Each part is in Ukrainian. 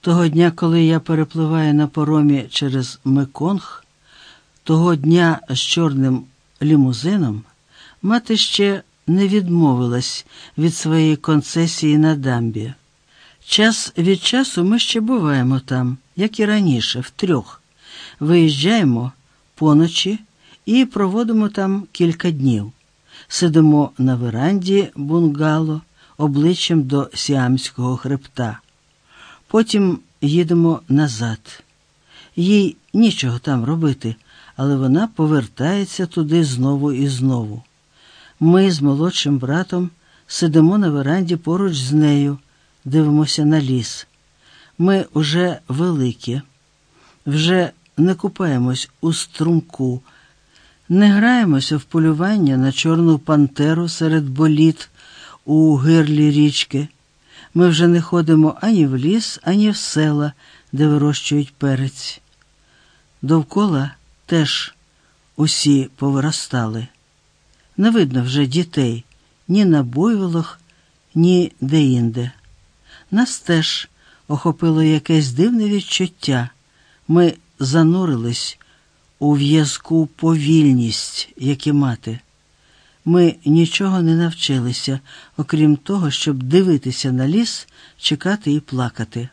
Того дня, коли я перепливаю на паромі через Меконг, того дня з чорним лімузином, мати ще не відмовилась від своєї концесії на дамбі. Час від часу ми ще буваємо там, як і раніше, втрьох. Виїжджаємо поночі і проводимо там кілька днів. Сидимо на веранді бунгало обличчям до Сіамського хребта. Потім їдемо назад. Їй нічого там робити, але вона повертається туди знову і знову. Ми з молодшим братом сидимо на веранді поруч з нею, дивимося на ліс. Ми уже великі, вже не купаємось у струмку, не граємося в полювання на чорну пантеру серед боліт у гирлі річки. Ми вже не ходимо ані в ліс, ані в села, де вирощують перець. Довкола теж усі повиростали. Не видно вже дітей ні на буйволах, ні де-інде. Нас теж охопило якесь дивне відчуття. Ми занурились у в'язку повільність, як і мати. Ми нічого не навчилися, окрім того, щоб дивитися на ліс, чекати і плакати.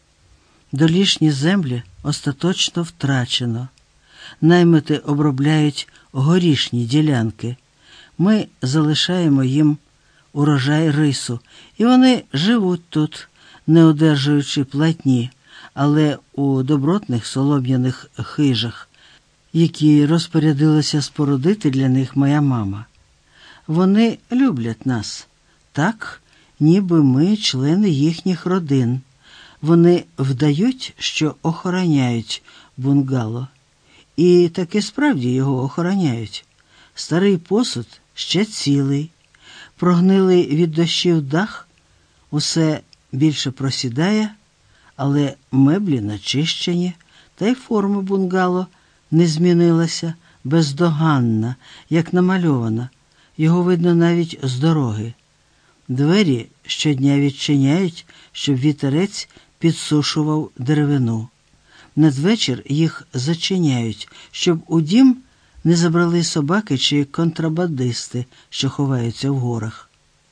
Долішні землі остаточно втрачено. Наймити обробляють горішні ділянки. Ми залишаємо їм урожай рису, і вони живуть тут, не одержуючи платні, але у добротних солом'яних хижах, які розпорядилася спорудити для них моя мама. Вони люблять нас, так, ніби ми члени їхніх родин. Вони вдають, що охороняють бунгало. І таки справді його охороняють. Старий посуд ще цілий, прогнилий від дощів дах, усе більше просідає, але меблі начищені, та й форма бунгало не змінилася, бездоганна, як намальована. Його видно навіть з дороги. Двері щодня відчиняють, щоб вітерець підсушував деревину. Надвечір їх зачиняють, щоб у дім не забрали собаки чи контрабандисти, що ховаються в горах.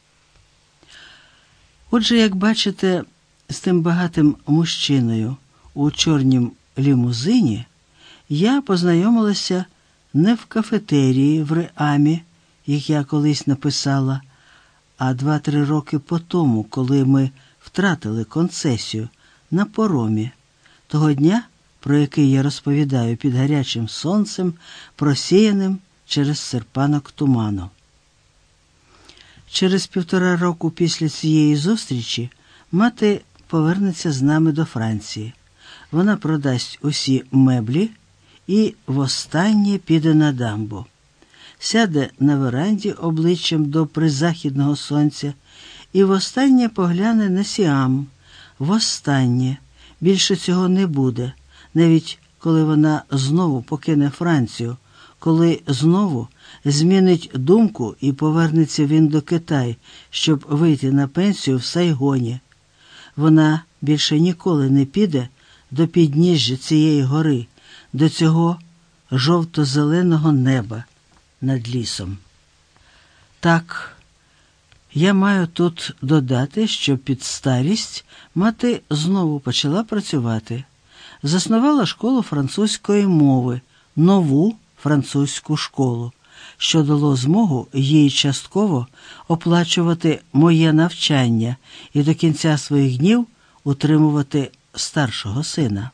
Отже, як бачите, з тим багатим мужчиною у чорнім лімузині я познайомилася не в кафетерії в Реамі, як я колись написала, а 2-3 роки по тому, коли ми втратили концесію на паромі, того дня, про який я розповідаю під гарячим сонцем, просіяним через серпанок туману. Через 1,5 року після цієї зустрічі мати повернеться з нами до Франції. Вона продасть усі меблі і востаннє піде на дамбу. Сяде на веранді обличчям до призахідного сонця і востаннє погляне на Сіам. Востаннє. Більше цього не буде, навіть коли вона знову покине Францію, коли знову змінить думку і повернеться в Індокитай, щоб вийти на пенсію в Сайгоні. Вона більше ніколи не піде до підніжжя цієї гори, до цього жовто-зеленого неба над лісом. Так, я маю тут додати, що під старість мати знову почала працювати. Заснувала школу французької мови, нову французьку школу, що дало змогу їй частково оплачувати моє навчання і до кінця своїх днів утримувати старшого сина.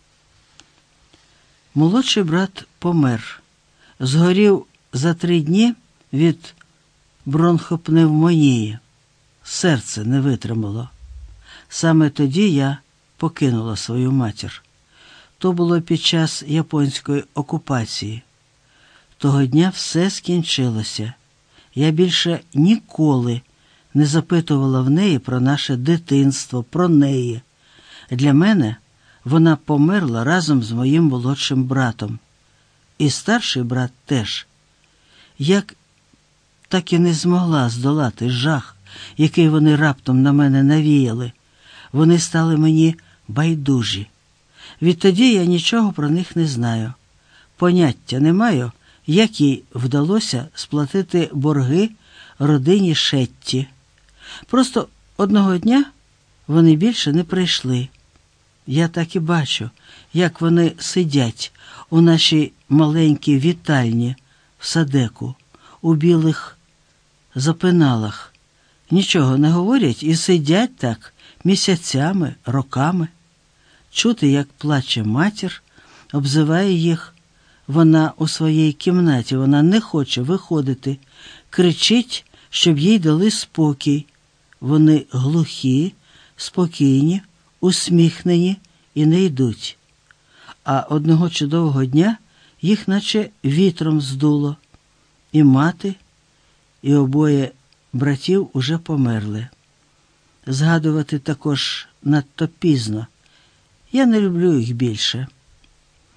Молодший брат помер. Згорів за 3 дні від бронхопневмонії. Серце не витримало. Саме тоді я покинула свою матір. То було під час японської окупації. Того дня все скінчилося. Я більше ніколи не запитувала в неї про наше дитинство, про неї. Для мене вона померла разом з моїм молодшим братом. І старший брат теж. Як так і не змогла здолати жах, який вони раптом на мене навіяли. Вони стали мені байдужі. Відтоді я нічого про них не знаю. Поняття не маю, як їй вдалося сплатити борги родині Шетті. Просто одного дня вони більше не прийшли. Я так і бачу, як вони сидять у нашій маленькій вітальні в садеку, у білих запиналах. Нічого не говорять і сидять так місяцями, роками. Чути, як плаче матір, обзиває їх. Вона у своїй кімнаті, вона не хоче виходити, кричить, щоб їй дали спокій. Вони глухі, спокійні, усміхнені і не йдуть. А одного чудового дня їх наче вітром здуло. І мати, і обоє братів уже померли. Згадувати також надто пізно. Я не люблю їх більше.